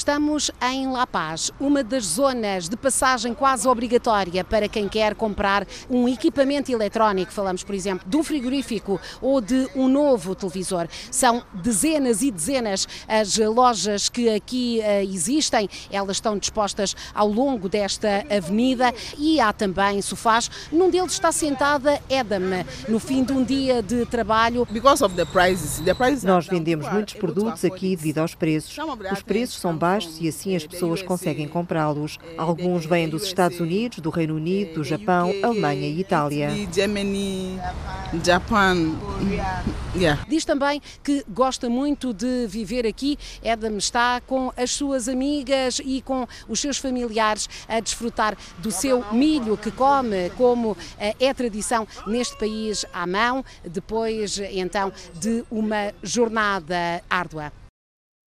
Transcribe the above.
Estamos em La Paz, uma das zonas de passagem quase obrigatória para quem quer comprar um equipamento eletrónico. Falamos, por exemplo, de um frigorífico ou de um novo televisor. São dezenas e dezenas as lojas que aqui existem. Elas estão dispostas ao longo desta avenida e há também sofás. Num deles está sentada Edam, no fim de um dia de trabalho. Nós vendemos muitos produtos aqui devido aos preços. Os preços são baixos e assim as pessoas conseguem comprá-los. Alguns vêm dos Estados Unidos, do Reino Unido, do Japão, Alemanha e Itália. Diz também que gosta muito de viver aqui. Edam está com as suas amigas e com os seus familiares a desfrutar do seu milho que come, como é tradição neste país à mão, depois então de uma jornada árdua.